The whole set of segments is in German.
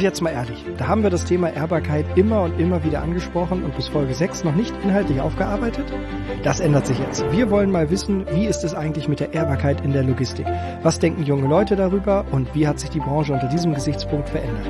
Und jetzt mal ehrlich, da haben wir das Thema Ehrbarkeit immer und immer wieder angesprochen und bis Folge 6 noch nicht inhaltlich aufgearbeitet? Das ändert sich jetzt. Wir wollen mal wissen, wie ist es eigentlich mit der Ehrbarkeit in der Logistik? Was denken junge Leute darüber und wie hat sich die Branche unter diesem Gesichtspunkt verändert?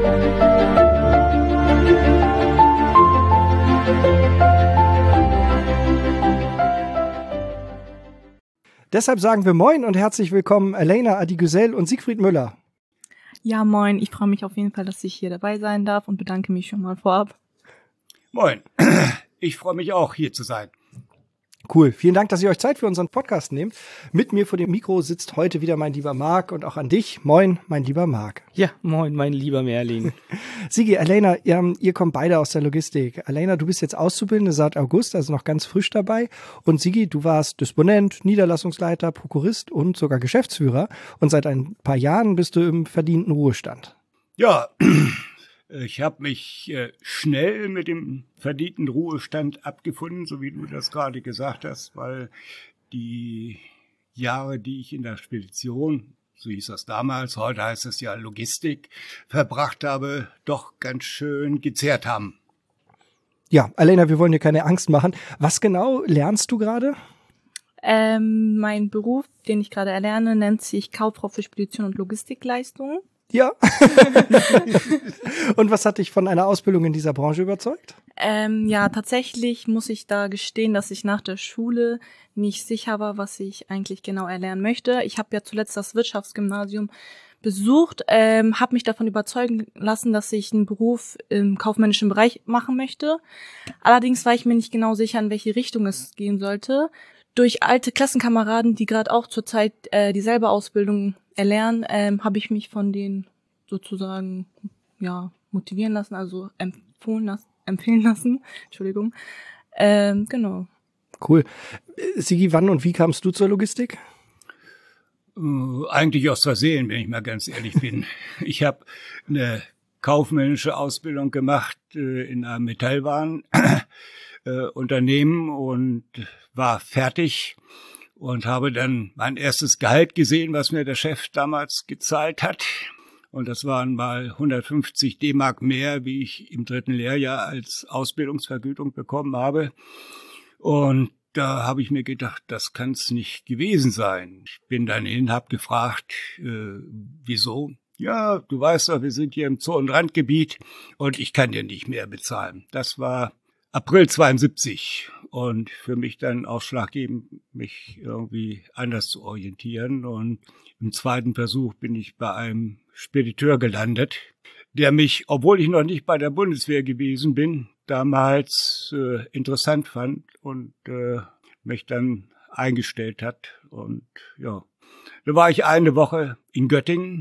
Deshalb sagen wir Moin und herzlich willkommen Elena Adigüzel und Siegfried Müller. Ja, moin. Ich freue mich auf jeden Fall, dass ich hier dabei sein darf und bedanke mich schon mal vorab. Moin. Ich freue mich auch, hier zu sein. Cool. Vielen Dank, dass ihr euch Zeit für unseren Podcast nehmt. Mit mir vor dem Mikro sitzt heute wieder mein lieber Marc und auch an dich. Moin, mein lieber Marc. Ja, moin, mein lieber Merlin. Sigi, Elena, ihr kommt beide aus der Logistik. Elena, du bist jetzt Auszubildende seit August, also noch ganz frisch dabei. Und Sigi, du warst Disponent, Niederlassungsleiter, Prokurist und sogar Geschäftsführer. Und seit ein paar Jahren bist du im verdienten Ruhestand. Ja, ich habe mich schnell mit dem verdienten Ruhestand abgefunden, so wie du das gerade gesagt hast, weil die Jahre, die ich in der Spedition, so hieß das damals, heute heißt es ja Logistik, verbracht habe, doch ganz schön gezehrt haben. Ja, Elena, wir wollen dir keine Angst machen. Was genau lernst du gerade? Mein Beruf, den ich gerade erlerne, nennt sich Kauffrau für Spedition und Logistikleistungen. Ja. Und was hat dich von einer Ausbildung in dieser Branche überzeugt? Ja, tatsächlich muss ich da gestehen, dass ich nach der Schule nicht sicher war, was ich eigentlich genau erlernen möchte. Ich habe ja zuletzt das Wirtschaftsgymnasium besucht, habe mich davon überzeugen lassen, dass ich einen Beruf im kaufmännischen Bereich machen möchte. Allerdings war ich mir nicht genau sicher, in welche Richtung es gehen sollte. Durch alte Klassenkameraden, die gerade auch zurzeit dieselbe Ausbildung erlernen, habe ich mich von denen sozusagen motivieren lassen, also empfehlen lassen. Entschuldigung. Genau. Cool. Sigi, wann und wie kamst du zur Logistik? Eigentlich aus Versehen, wenn ich mal ganz ehrlich bin. Ich habe eine kaufmännische Ausbildung gemacht in einem Metallwarenunternehmen und war fertig. Und habe dann mein erstes Gehalt gesehen, was mir der Chef damals gezahlt hat. Und das waren mal 150 D-Mark mehr, wie ich im 3. Lehrjahr als Ausbildungsvergütung bekommen habe. Und da habe ich mir gedacht, das kann es nicht gewesen sein. Ich bin dann hin, habe gefragt, wieso? Ja, du weißt doch, wir sind hier im Zonenrandgebiet und ich kann dir nicht mehr bezahlen. Das war April 72 und für mich dann ausschlaggebend, mich irgendwie anders zu orientieren. Und im zweiten Versuch bin ich bei einem Spediteur gelandet, der mich, obwohl ich noch nicht bei der Bundeswehr gewesen bin, damals interessant fand und mich dann eingestellt hat. Und ja, da war ich eine Woche in Göttingen.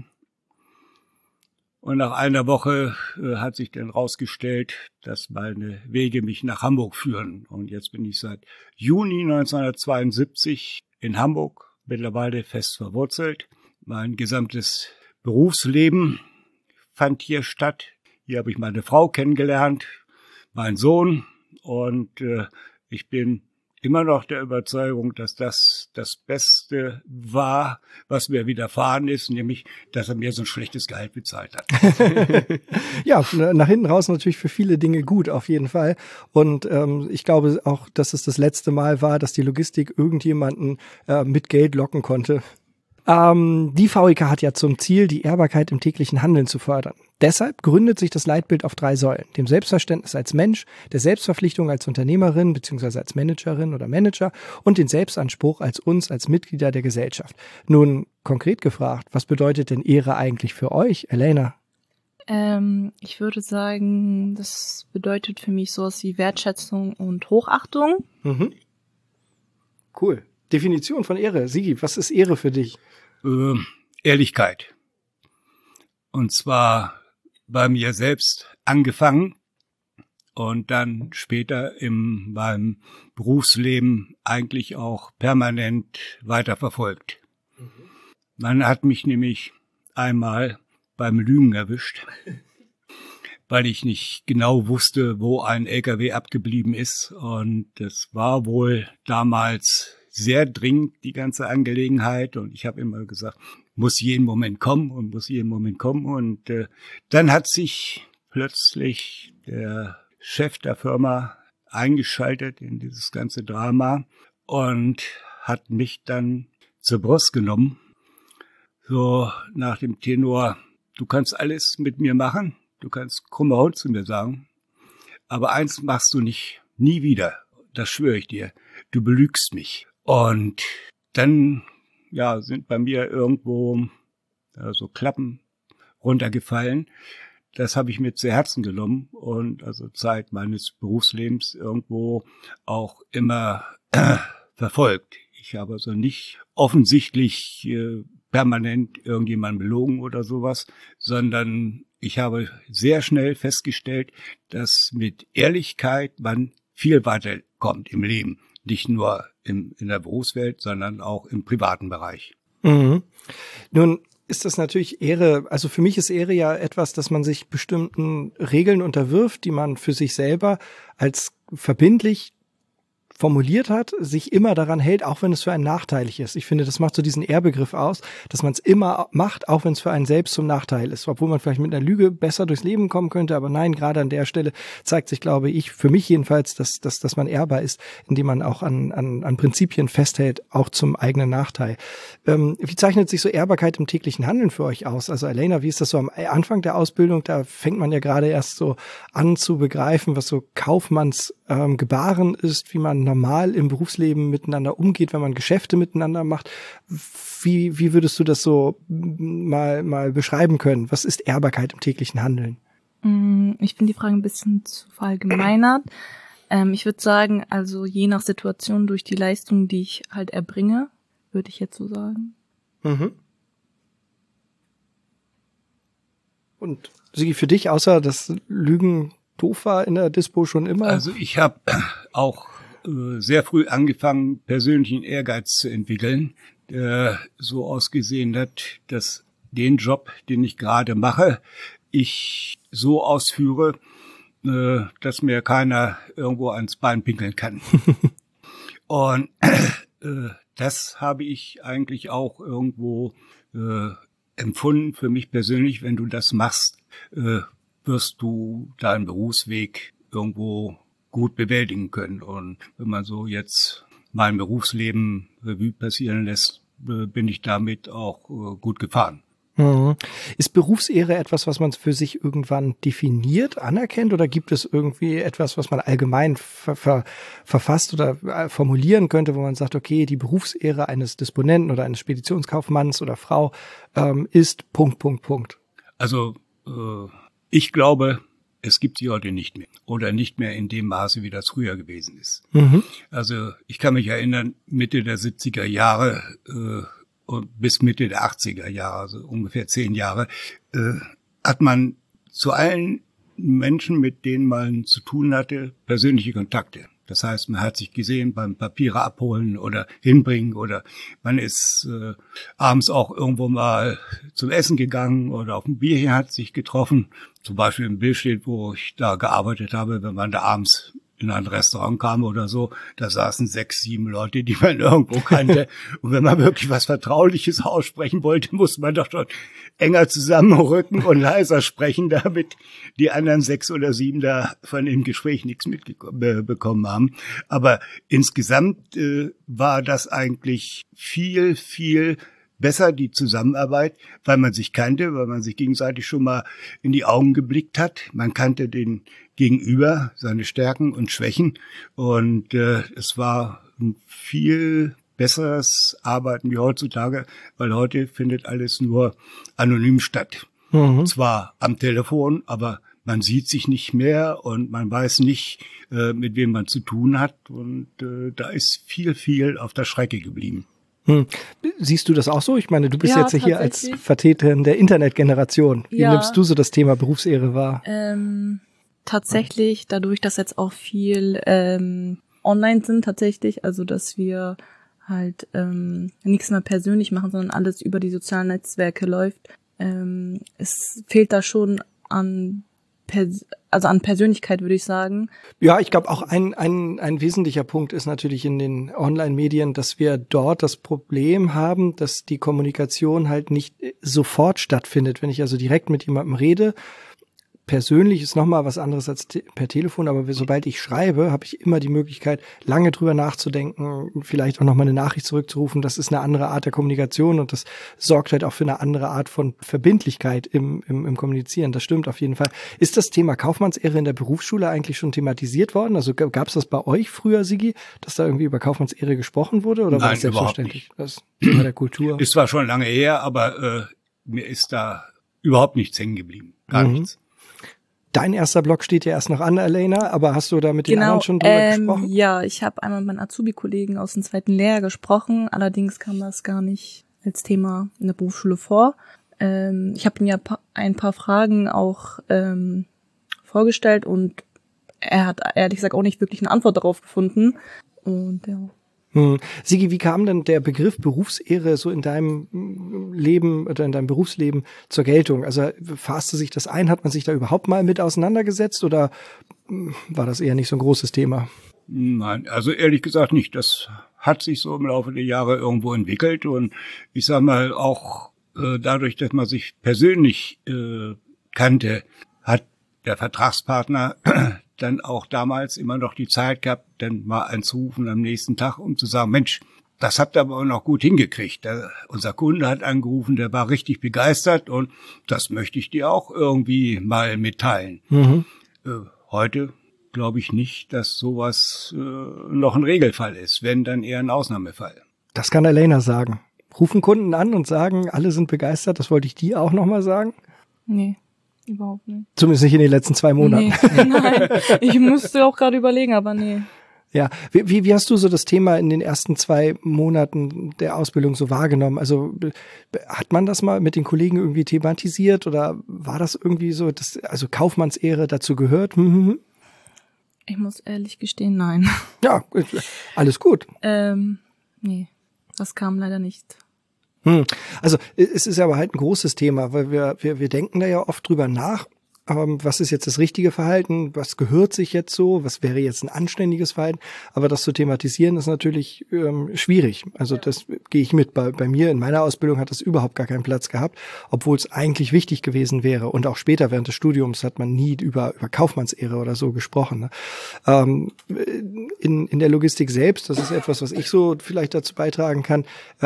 Und nach einer Woche hat sich dann rausgestellt, dass meine Wege mich nach Hamburg führen. Und jetzt bin ich seit Juni 1972 in Hamburg, mittlerweile fest verwurzelt. Mein gesamtes Berufsleben fand hier statt. Hier habe ich meine Frau kennengelernt, meinen Sohn. Und ich bin immer noch der Überzeugung, dass das das Beste war, was mir widerfahren ist, nämlich, dass er mir so ein schlechtes Gehalt bezahlt hat. Ja, nach hinten raus natürlich für viele Dinge gut, auf jeden Fall. Und ich glaube auch, dass es das letzte Mal war, dass die Logistik irgendjemanden mit Geld locken konnte. Die VEK hat ja zum Ziel, die Ehrbarkeit im täglichen Handeln zu fördern. Deshalb gründet sich das Leitbild auf 3 Säulen: dem Selbstverständnis als Mensch, der Selbstverpflichtung als Unternehmerin bzw. als Managerin oder Manager und den Selbstanspruch als Mitglieder der Gesellschaft. Nun, konkret gefragt, was bedeutet denn Ehre eigentlich für euch, Elena? Ich würde sagen, das bedeutet für mich sowas wie Wertschätzung und Hochachtung. Mhm. Cool. Definition von Ehre. Sigi, was ist Ehre für dich? Ehrlichkeit. Und zwar bei mir selbst angefangen und dann später beim Berufsleben eigentlich auch permanent weiterverfolgt. Mhm. Man hat mich nämlich einmal beim Lügen erwischt, weil ich nicht genau wusste, wo ein LKW abgeblieben ist. Und das war wohl damals sehr dringend, die ganze Angelegenheit. Und ich habe immer gesagt, muss jeden Moment kommen und dann hat sich plötzlich der Chef der Firma eingeschaltet in dieses ganze Drama und hat mich dann zur Brust genommen, so nach dem Tenor: Du kannst alles mit mir machen, du kannst krumme Hund zu mir sagen, aber eins machst du nicht, nie wieder, das schwöre ich dir, du belügst mich. Und dann sind bei mir irgendwo so Klappen runtergefallen. Das habe ich mir zu Herzen genommen und also Zeit meines Berufslebens irgendwo auch immer verfolgt. Ich habe also nicht offensichtlich permanent irgendjemanden belogen oder sowas, sondern ich habe sehr schnell festgestellt, dass mit Ehrlichkeit man viel weiterkommt im Leben. Nicht nur in der Berufswelt, sondern auch im privaten Bereich. Mhm. Nun ist das natürlich Ehre, also für mich ist Ehre ja etwas, dass man sich bestimmten Regeln unterwirft, die man für sich selber als verbindlich formuliert hat, sich immer daran hält, auch wenn es für einen nachteilig ist. Ich finde, das macht so diesen Ehrbegriff aus, dass man es immer macht, auch wenn es für einen selbst zum Nachteil ist. Obwohl man vielleicht mit einer Lüge besser durchs Leben kommen könnte, aber nein, gerade an der Stelle zeigt sich, glaube ich, für mich jedenfalls, dass man ehrbar ist, indem man auch an Prinzipien festhält, auch zum eigenen Nachteil. Wie zeichnet sich so Ehrbarkeit im täglichen Handeln für euch aus? Also Elena, wie ist das so am Anfang der Ausbildung? Da fängt man ja gerade erst so an zu begreifen, was so Kaufmannsgebaren ist, wie man normal im Berufsleben miteinander umgeht, wenn man Geschäfte miteinander macht. Wie würdest du das so mal beschreiben können? Was ist Ehrbarkeit im täglichen Handeln? Ich finde die Frage ein bisschen zu verallgemeinert. Ich würde sagen, also je nach Situation durch die Leistung, die ich halt erbringe, würde ich jetzt so sagen. Mhm. Und Sigi, für dich, außer das Lügen doof war in der Dispo schon immer? Also ich habe auch sehr früh angefangen, persönlichen Ehrgeiz zu entwickeln, der so ausgesehen hat, dass den Job, den ich gerade mache, ich so ausführe, dass mir keiner irgendwo ans Bein pinkeln kann. Und das habe ich eigentlich auch irgendwo empfunden für mich persönlich. Wenn du das machst, wirst du deinen Berufsweg irgendwo gut bewältigen können. Und wenn man so jetzt mein Berufsleben Revue passieren lässt, bin ich damit auch gut gefahren. Mhm. Ist Berufsehre etwas, was man für sich irgendwann definiert, anerkennt, oder gibt es irgendwie etwas, was man allgemein verfasst oder formulieren könnte, wo man sagt, okay, die Berufsehre eines Disponenten oder eines Speditionskaufmanns oder Frau ist ... Also ich glaube, es gibt sie heute nicht mehr oder nicht mehr in dem Maße, wie das früher gewesen ist. Mhm. Also ich kann mich erinnern, Mitte der 70er Jahre und bis Mitte der 80er Jahre, also ungefähr 10 Jahre, hat man zu allen Menschen, mit denen man zu tun hatte, persönliche Kontakte. Das heißt, man hat sich gesehen beim Papiere abholen oder hinbringen oder man ist abends auch irgendwo mal zum Essen gegangen oder auf ein Bierchen hat sich getroffen. Zum Beispiel im Billstedt, wo ich da gearbeitet habe, wenn man da abends in ein Restaurant kam oder so, da saßen 6, 7 Leute, die man irgendwo kannte. Und wenn man wirklich was Vertrauliches aussprechen wollte, musste man doch schon enger zusammenrücken und leiser sprechen, damit die anderen 6 oder 7 da von dem Gespräch nichts mitbekommen haben. Aber insgesamt war das eigentlich viel, viel besser, die Zusammenarbeit, weil man sich kannte, weil man sich gegenseitig schon mal in die Augen geblickt hat. Man kannte den Gegenüber, seine Stärken und Schwächen. Und es war ein viel besseres Arbeiten wie heutzutage, weil heute findet alles nur anonym statt. Mhm. Zwar am Telefon, aber man sieht sich nicht mehr und man weiß nicht, mit wem man zu tun hat. Und da ist viel, viel auf der Strecke geblieben. Siehst du das auch so? Ich meine, du bist jetzt hier als Vertreterin der Internetgeneration. Wie nimmst du so das Thema Berufsehre wahr? Tatsächlich, dadurch, dass jetzt auch viel online sind tatsächlich, also dass wir halt nichts mehr persönlich machen, sondern alles über die sozialen Netzwerke läuft. Es fehlt da schon an also an Persönlichkeit, würde ich sagen. Ja, ich glaube auch ein wesentlicher Punkt ist natürlich in den Online-Medien, dass wir dort das Problem haben, dass die Kommunikation halt nicht sofort stattfindet. Wenn ich also direkt mit jemandem rede, persönlich ist nochmal was anderes als per Telefon, aber sobald ich schreibe, habe ich immer die Möglichkeit, lange drüber nachzudenken, vielleicht auch nochmal eine Nachricht zurückzurufen. Das ist eine andere Art der Kommunikation und das sorgt halt auch für eine andere Art von Verbindlichkeit im Kommunizieren. Das stimmt auf jeden Fall. Ist das Thema Kaufmannsehre in der Berufsschule eigentlich schon thematisiert worden? Also gab es das bei euch früher, Sigi, dass da irgendwie über Kaufmannsehre gesprochen wurde? Oder war das selbstverständlich? Das Thema der Kultur. Ist zwar schon lange her, aber mir ist da überhaupt nichts hängen geblieben. Gar nichts. Dein erster Blog steht ja erst noch an, Elena, aber hast du da mit den anderen schon drüber gesprochen? Ja, ich habe einmal mit meinen Azubi-Kollegen aus dem 2. Lehrjahr gesprochen, allerdings kam das gar nicht als Thema in der Berufsschule vor. Ich habe ihm ja ein paar Fragen auch vorgestellt und er hat ehrlich gesagt auch nicht wirklich eine Antwort darauf gefunden. Und ja. Sigi, wie kam denn der Begriff Berufsehre so in deinem Leben oder in deinem Berufsleben zur Geltung? Also fasste sich das ein? Hat man sich da überhaupt mal mit auseinandergesetzt oder war das eher nicht so ein großes Thema? Nein, also ehrlich gesagt nicht. Das hat sich so im Laufe der Jahre irgendwo entwickelt und ich sag mal auch dadurch, dass man sich persönlich kannte, hat der Vertragspartner dann auch damals immer noch die Zeit gehabt, dann mal anzurufen am nächsten Tag, um zu sagen, Mensch, das habt ihr aber auch noch gut hingekriegt. Unser Kunde hat angerufen, der war richtig begeistert und das möchte ich dir auch irgendwie mal mitteilen. Heute glaube ich nicht, dass sowas noch ein Regelfall ist, wenn dann eher ein Ausnahmefall. Das kann Elena sagen. Rufen Kunden an und sagen, alle sind begeistert, das wollte ich dir auch nochmal sagen? Nee. Überhaupt nicht. Zumindest nicht in den letzten 2 Monaten. Nee, nein, ich musste auch gerade überlegen, aber nee. Ja, wie hast du so das Thema in den ersten 2 Monaten der Ausbildung so wahrgenommen? Also hat man das mal mit den Kollegen irgendwie thematisiert oder war das irgendwie so, dass also Kaufmannsehre dazu gehört? Ich muss ehrlich gestehen, nein. Ja, alles gut. Nee, das kam leider nicht. Also es ist aber halt ein großes Thema, weil wir denken da ja oft drüber nach, was ist jetzt das richtige Verhalten, was gehört sich jetzt so, was wäre jetzt ein anständiges Verhalten, aber das zu thematisieren ist natürlich schwierig. Also das gehe ich mit. Bei mir in meiner Ausbildung hat das überhaupt gar keinen Platz gehabt, obwohl es eigentlich wichtig gewesen wäre. Und auch später während des Studiums hat man nie über Kaufmannsehre oder so gesprochen. Ne? In der Logistik selbst, das ist etwas, was ich so vielleicht dazu beitragen kann,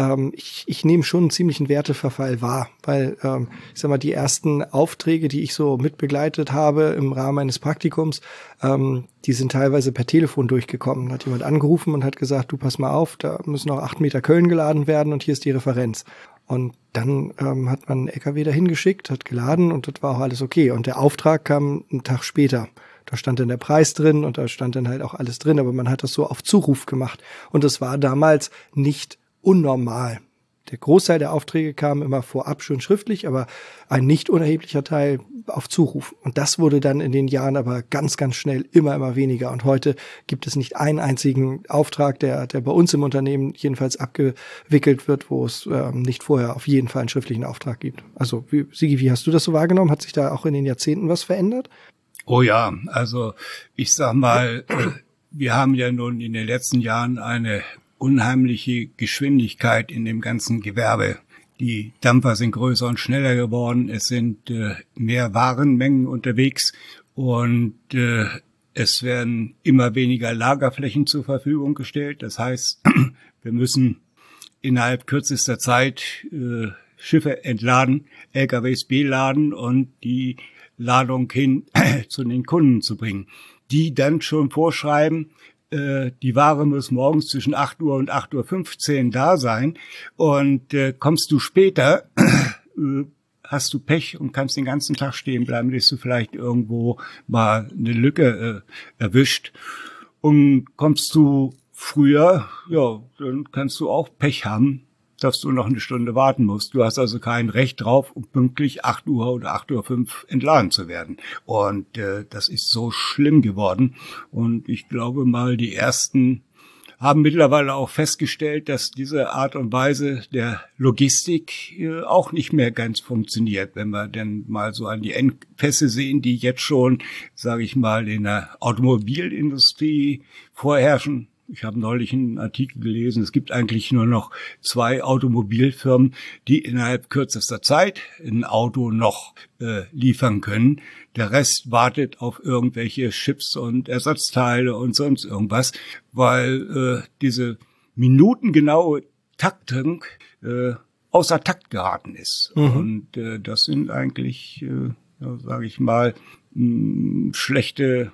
ich nehme schon einen ziemlichen Werteverfall wahr, weil ich sag mal, die ersten Aufträge, die ich so mitbegleitet habe im Rahmen eines Praktikums, die sind teilweise per Telefon durchgekommen. Da hat jemand angerufen und hat gesagt, du pass mal auf, da müssen noch 8 Meter Köln geladen werden und hier ist die Referenz. Und dann hat man einen LKW dahin geschickt, hat geladen und das war auch alles okay. Und der Auftrag kam einen Tag später. Da stand dann der Preis drin und da stand dann halt auch alles drin, aber man hat das so auf Zuruf gemacht. Und das war damals nicht unnormal. Der Großteil der Aufträge kam immer vorab schon schriftlich, aber ein nicht unerheblicher Teil auf Zuruf. Und das wurde dann in den Jahren aber ganz, ganz schnell immer weniger. Und heute gibt es nicht einen einzigen Auftrag, der bei uns im Unternehmen jedenfalls abgewickelt wird, wo es nicht vorher auf jeden Fall einen schriftlichen Auftrag gibt. Also Sigi, wie hast du das so wahrgenommen? Hat sich da auch in den Jahrzehnten was verändert? Oh ja, also ich sag mal, wir haben ja nun in den letzten Jahren eine unheimliche Geschwindigkeit in dem ganzen Gewerbe. Die Dampfer sind größer und schneller geworden. Es sind mehr Warenmengen unterwegs und es werden immer weniger Lagerflächen zur Verfügung gestellt. Das heißt, wir müssen innerhalb kürzester Zeit Schiffe entladen, LKWs beladen und die Ladung hin zu den Kunden zu bringen, die dann schon vorschreiben, die Ware muss morgens zwischen 8 Uhr und 8:15 Uhr da sein und kommst du später, hast du Pech und kannst den ganzen Tag stehen bleiben, bis du vielleicht irgendwo mal eine Lücke erwischt. Und kommst du früher, ja, dann kannst du auch Pech haben, dass du noch eine Stunde warten musst. Du hast also kein Recht drauf, um pünktlich 8 Uhr oder 8:05 Uhr entladen zu werden. Und das ist so schlimm geworden. Und ich glaube mal, die ersten haben mittlerweile auch festgestellt, dass diese Art und Weise der Logistik auch nicht mehr ganz funktioniert, wenn wir denn mal so an die Engpässe sehen, die jetzt schon, sage ich mal, in der Automobilindustrie vorherrschen. Ich habe neulich einen Artikel gelesen, es gibt eigentlich nur noch 2 Automobilfirmen, die innerhalb kürzester Zeit ein Auto noch liefern können. Der Rest wartet auf irgendwelche Chips und Ersatzteile und sonst irgendwas, weil diese minutengenaue Taktung außer Takt geraten ist. Und das sind eigentlich, sage ich mal, schlechte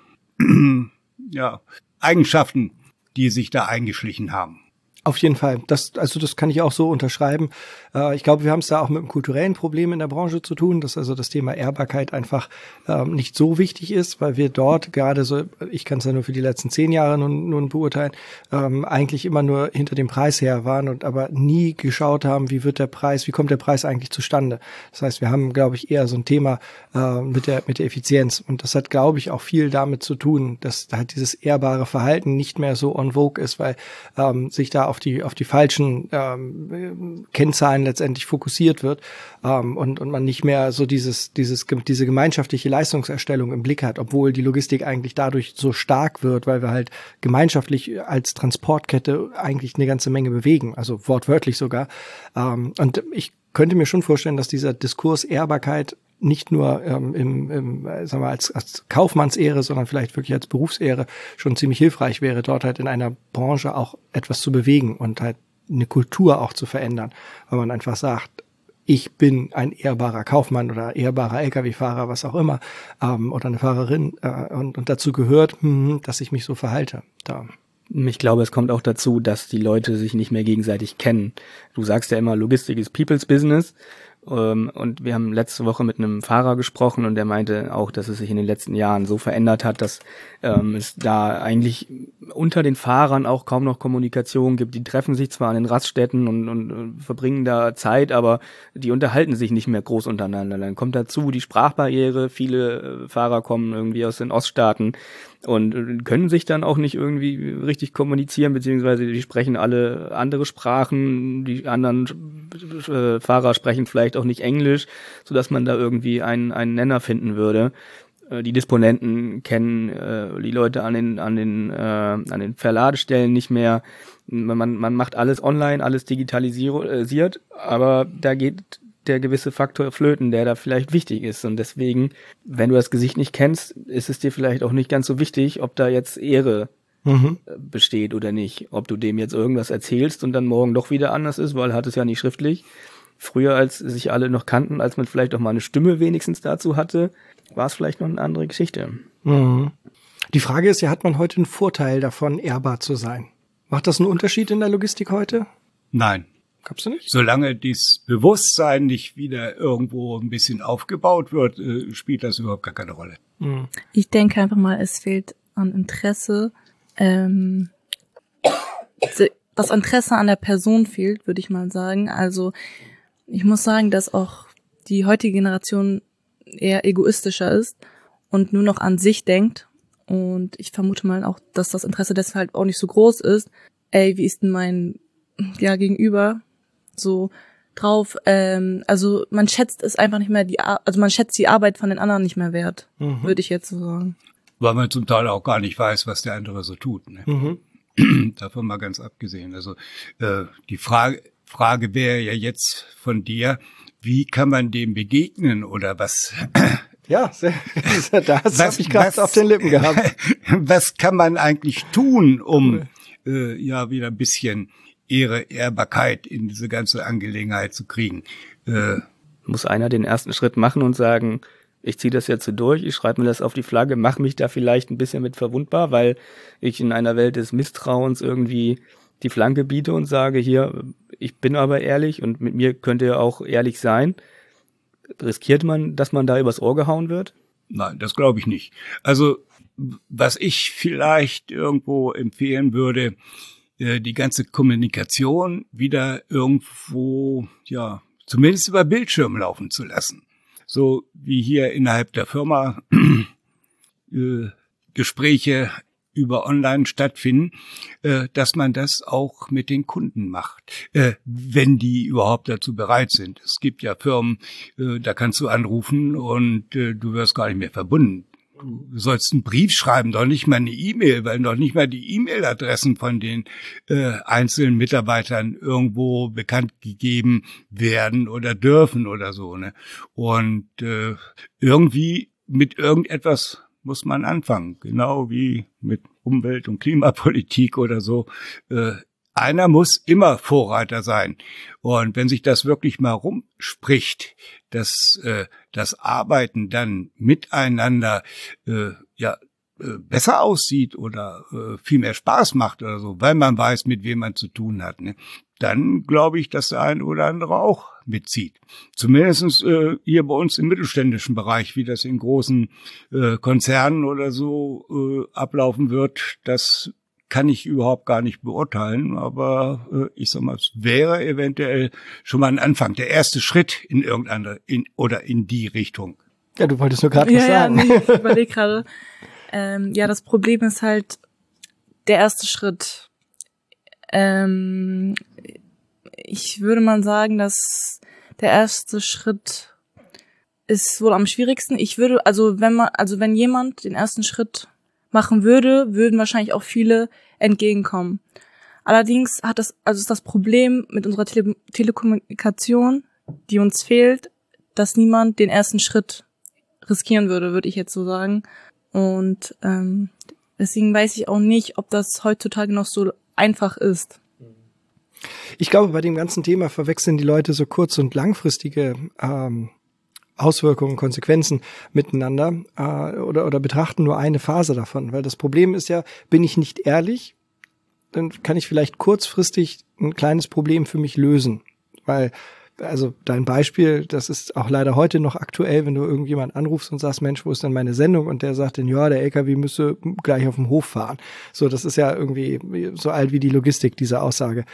Eigenschaften, die sich da eingeschlichen haben. Auf jeden Fall. Das kann ich auch so unterschreiben. Ich glaube, wir haben es da auch mit einem kulturellen Problem in der Branche zu tun, dass also das Thema Ehrbarkeit einfach nicht so wichtig ist, weil wir dort gerade so, ich kann es ja nur für die letzten 10 Jahre nun beurteilen, eigentlich immer nur hinter dem Preis her waren und aber nie geschaut haben, wie kommt der Preis eigentlich zustande. Das heißt, wir haben, glaube ich, eher so ein Thema mit der Effizienz. Und das hat, glaube ich, auch viel damit zu tun, dass halt dieses ehrbare Verhalten nicht mehr so en vogue ist, weil sich da auf die falschen Kennzahlen letztendlich fokussiert wird und man nicht mehr so diese gemeinschaftliche Leistungserstellung im Blick hat, obwohl die Logistik eigentlich dadurch so stark wird, weil wir halt gemeinschaftlich als Transportkette eigentlich eine ganze Menge bewegen, also wortwörtlich sogar. Und ich könnte mir schon vorstellen, dass dieser Diskurs Ehrbarkeit nicht nur sagen wir als Kaufmannsehre, sondern vielleicht wirklich als Berufsehre schon ziemlich hilfreich wäre, dort halt in einer Branche auch etwas zu bewegen und halt eine Kultur auch zu verändern, weil man einfach sagt, ich bin ein ehrbarer Kaufmann oder ehrbarer Lkw-Fahrer, was auch immer, oder eine Fahrerin, und dazu gehört, dass ich mich so verhalte. Ich glaube, es kommt auch dazu, dass die Leute sich nicht mehr gegenseitig kennen. Du sagst ja immer, Logistik ist People's Business. Und wir haben letzte Woche mit einem Fahrer gesprochen und der meinte auch, dass es sich in den letzten Jahren so verändert hat, dass es da eigentlich unter den Fahrern auch kaum noch Kommunikation gibt. Die treffen sich zwar an den Raststätten und verbringen da Zeit, aber die unterhalten sich nicht mehr groß untereinander. Dann kommt dazu die Sprachbarriere. Viele Fahrer kommen irgendwie aus den Oststaaten und können sich dann auch nicht irgendwie richtig kommunizieren, beziehungsweise die sprechen alle andere Sprachen, die anderen Fahrer sprechen vielleicht auch nicht Englisch, sodass man da irgendwie einen Nenner finden würde. Die Disponenten kennen die Leute an den Verladestellen nicht mehr. Man macht alles online, alles digitalisiert, aber da geht der gewisse Faktor flöten, der da vielleicht wichtig ist. Und deswegen, wenn du das Gesicht nicht kennst, ist es dir vielleicht auch nicht ganz so wichtig, ob da jetzt Ehre besteht oder nicht. Ob du dem jetzt irgendwas erzählst und dann morgen doch wieder anders ist, weil hat es ja nicht schriftlich. Früher, als sich alle noch kannten, als man vielleicht auch mal eine Stimme wenigstens dazu hatte, war es vielleicht noch eine andere Geschichte. Die Frage ist ja, hat man heute einen Vorteil davon, ehrbar zu sein? Macht das einen Unterschied in der Logistik heute? Nein. Glaubst du nicht? Solange dieses Bewusstsein nicht wieder irgendwo ein bisschen aufgebaut wird, spielt das überhaupt gar keine Rolle. Ich denke einfach mal, es fehlt an Interesse. Das Interesse an der Person fehlt, würde ich mal sagen. Also ich muss sagen, dass auch die heutige Generation eher egoistischer ist und nur noch an sich denkt. Und ich vermute mal auch, dass das Interesse deshalb auch nicht so groß ist. Wie ist denn mein Gegenüber so drauf? Also man schätzt es einfach nicht mehr, man schätzt die Arbeit von den anderen nicht mehr wert, würde ich jetzt so sagen. Weil man zum Teil auch gar nicht weiß, was der andere so tut. Ne? Davon mal ganz abgesehen. Also die Frage wäre ja jetzt von dir, wie kann man dem begegnen oder was? Ja, das habe ich gerade auf den Lippen gehabt. Was kann man eigentlich tun, um wieder ein bisschen Ehrbarkeit in diese ganze Angelegenheit zu kriegen? Muss einer den ersten Schritt machen und sagen, ich ziehe das jetzt so durch, ich schreibe mir das auf die Flagge, mache mich da vielleicht ein bisschen mit verwundbar, weil ich in einer Welt des Misstrauens irgendwie die Flanke biete und sage, hier, ich bin aber ehrlich und mit mir könnt ihr auch ehrlich sein. Riskiert man, dass man da übers Ohr gehauen wird? Nein, das glaube ich nicht. Also, was ich vielleicht irgendwo empfehlen würde, die ganze Kommunikation wieder irgendwo, zumindest über Bildschirm laufen zu lassen. So wie hier innerhalb der Firma Gespräche über online stattfinden, dass man das auch mit den Kunden macht, wenn die überhaupt dazu bereit sind. Es gibt ja Firmen, da kannst du anrufen und du wirst gar nicht mehr verbunden. Du sollst einen Brief schreiben, doch nicht mal eine E-Mail, weil doch nicht mal die E-Mail-Adressen von den einzelnen Mitarbeitern irgendwo bekannt gegeben werden oder dürfen oder so, ne? Und irgendwie mit irgendetwas muss man anfangen, genau wie mit Umwelt- und Klimapolitik oder so. Einer muss immer Vorreiter sein. Und wenn sich das wirklich mal rumspricht, dass das Arbeiten dann miteinander besser aussieht oder viel mehr Spaß macht oder so, weil man weiß, mit wem man zu tun hat, ne, dann glaube ich, dass der ein oder andere auch mitzieht. Zumindest hier bei uns im mittelständischen Bereich, wie das in großen Konzernen oder so ablaufen wird, das kann ich überhaupt gar nicht beurteilen, aber ich sag mal, es wäre eventuell schon mal ein Anfang, der erste Schritt in in die Richtung. Ja, du wolltest nur gerade was sagen. Ja, nee, ich überlege gerade. Das Problem ist halt der erste Schritt. Ich würde mal sagen, dass der erste Schritt ist wohl am schwierigsten. Wenn jemand den ersten Schritt machen würde, würden wahrscheinlich auch viele entgegenkommen. Allerdings ist das Problem mit unserer Telekommunikation, die uns fehlt, dass niemand den ersten Schritt riskieren würde ich jetzt so sagen. Und deswegen weiß ich auch nicht, ob das heutzutage noch so einfach ist. Ich glaube, bei dem ganzen Thema verwechseln die Leute so kurz- und langfristige Auswirkungen, Konsequenzen miteinander oder betrachten nur eine Phase davon. Weil das Problem ist ja, bin ich nicht ehrlich, dann kann ich vielleicht kurzfristig ein kleines Problem für mich lösen. Weil, also dein Beispiel, das ist auch leider heute noch aktuell, wenn du irgendjemand anrufst und sagst, Mensch, wo ist denn meine Sendung? Und der sagt dann, ja, der LKW müsse gleich auf dem Hof fahren. So, das ist ja irgendwie so alt wie die Logistik, diese Aussage.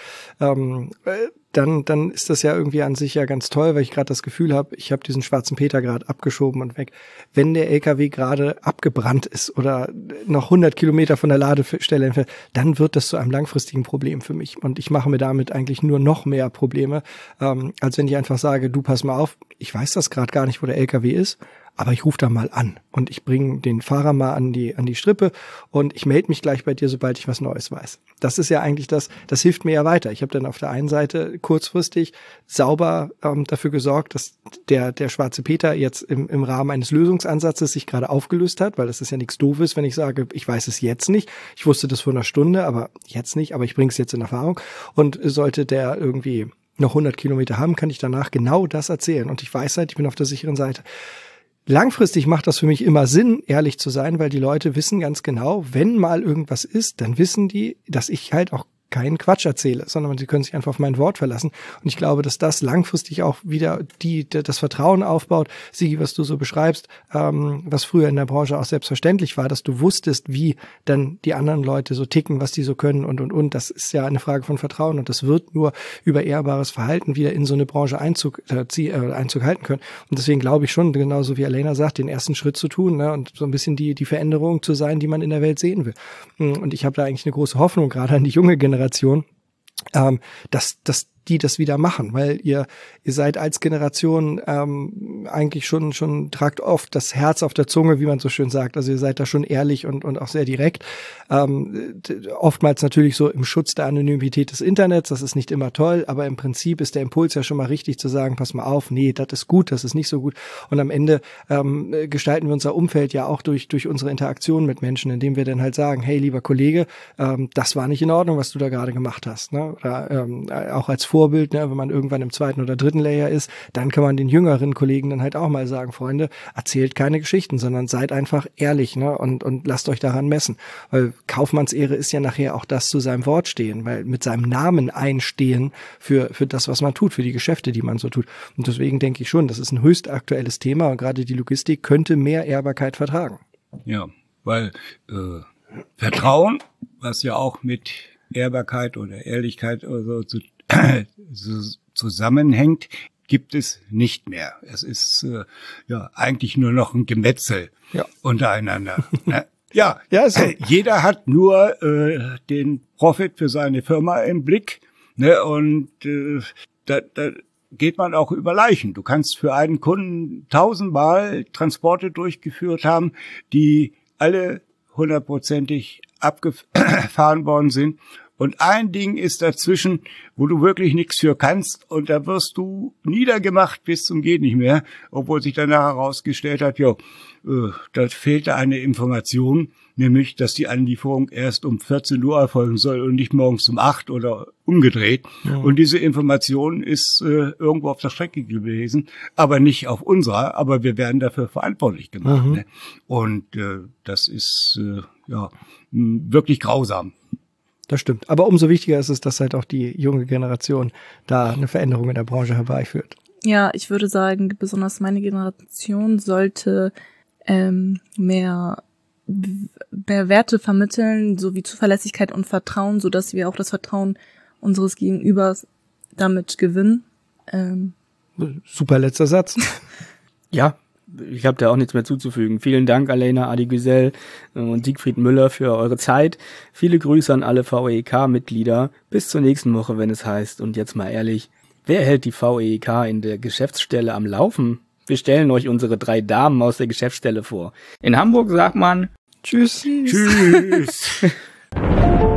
Dann ist das ja irgendwie an sich ja ganz toll, weil ich gerade das Gefühl habe, ich habe diesen schwarzen Peter gerade abgeschoben und weg. Wenn der LKW gerade abgebrannt ist oder noch 100 Kilometer von der Ladestelle entfernt, dann wird das zu einem langfristigen Problem für mich. Und ich mache mir damit eigentlich nur noch mehr Probleme, als wenn ich einfach sage, du pass mal auf, ich weiß das gerade gar nicht, wo der LKW ist, aber ich rufe da mal an und ich bringe den Fahrer mal an die Strippe und ich melde mich gleich bei dir, sobald ich was Neues weiß. Das ist ja eigentlich das hilft mir ja weiter. Ich habe dann auf der einen Seite kurzfristig sauber dafür gesorgt, dass der schwarze Peter jetzt im Rahmen eines Lösungsansatzes sich gerade aufgelöst hat, weil das ist ja nichts Doofes, wenn ich sage, ich weiß es jetzt nicht. Ich wusste das vor einer Stunde, aber jetzt nicht, aber ich bringe es jetzt in Erfahrung. Und sollte der irgendwie noch 100 Kilometer haben, kann ich danach genau das erzählen. Und ich weiß halt, ich bin auf der sicheren Seite. Langfristig macht das für mich immer Sinn, ehrlich zu sein, weil die Leute wissen ganz genau, wenn mal irgendwas ist, dann wissen die, dass ich halt auch keinen Quatsch erzähle, sondern sie können sich einfach auf mein Wort verlassen. Und ich glaube, dass das langfristig auch wieder das Vertrauen aufbaut. Sigi, was du so beschreibst, was früher in der Branche auch selbstverständlich war, dass du wusstest, wie dann die anderen Leute so ticken, was die so können und. Das ist ja eine Frage von Vertrauen und das wird nur über ehrbares Verhalten wieder in so eine Branche Einzug halten können. Und deswegen glaube ich schon, genauso wie Elena sagt, den ersten Schritt zu tun, ne, und so ein bisschen die Veränderung zu sein, die man in der Welt sehen will. Und ich habe da eigentlich eine große Hoffnung, gerade an die junge Generation, dass die das wieder machen, weil ihr seid als Generation eigentlich schon tragt oft das Herz auf der Zunge, wie man so schön sagt. Also ihr seid da schon ehrlich und auch sehr direkt. Oftmals natürlich so im Schutz der Anonymität des Internets. Das ist nicht immer toll, aber im Prinzip ist der Impuls ja schon mal richtig zu sagen, pass mal auf, nee, das ist gut, das ist nicht so gut. Und am Ende gestalten wir unser Umfeld ja auch durch unsere Interaktion mit Menschen, indem wir dann halt sagen, hey, lieber Kollege, das war nicht in Ordnung, was du da gerade gemacht hast. Ne? Oder auch als Vorbild, ne, wenn man irgendwann im 2. oder 3. Layer ist, dann kann man den jüngeren Kollegen dann halt auch mal sagen, Freunde, erzählt keine Geschichten, sondern seid einfach ehrlich, ne, und lasst euch daran messen. Weil Kaufmannsehre ist ja nachher auch das zu seinem Wort stehen, weil mit seinem Namen einstehen für das, was man tut, für die Geschäfte, die man so tut. Und deswegen denke ich schon, das ist ein höchst aktuelles Thema und gerade die Logistik könnte mehr Ehrbarkeit vertragen. Ja, weil Vertrauen, was ja auch mit Ehrbarkeit oder Ehrlichkeit oder so zusammenhängt, gibt es nicht mehr. Es ist eigentlich nur noch ein Gemetzel untereinander. Ja, Ja, so. Jeder hat nur den Profit für seine Firma im Blick, ne? Und da geht man auch über Leichen. Du kannst für einen Kunden 1000-mal Transporte durchgeführt haben, die alle 100%ig abgefahren worden sind. Und ein Ding ist dazwischen, wo du wirklich nichts für kannst, und da wirst du niedergemacht bis zum geht nicht mehr, obwohl sich danach herausgestellt hat, da fehlte eine Information, nämlich, dass die Anlieferung erst um 14 Uhr erfolgen soll und nicht morgens um 8 oder umgedreht. Ja. Und diese Information ist irgendwo auf der Strecke gewesen, aber nicht auf unserer, aber wir werden dafür verantwortlich gemacht. Ne? Und das ist wirklich grausam. Das stimmt. Aber umso wichtiger ist es, dass halt auch die junge Generation da eine Veränderung in der Branche herbeiführt. Ja, ich würde sagen, besonders meine Generation sollte mehr Werte vermitteln, sowie Zuverlässigkeit und Vertrauen, sodass wir auch das Vertrauen unseres Gegenübers damit gewinnen. Super letzter Satz. Ja, ich habe da auch nichts mehr zuzufügen. Vielen Dank, Alena Adigüzel und Siegfried Müller, für eure Zeit. Viele Grüße an alle VEK-Mitglieder. Bis zur nächsten Woche, wenn es heißt, und jetzt mal ehrlich, wer hält die VEK in der Geschäftsstelle am Laufen? Wir stellen euch unsere 3 Damen aus der Geschäftsstelle vor. In Hamburg sagt man Tschüss. Tschüss.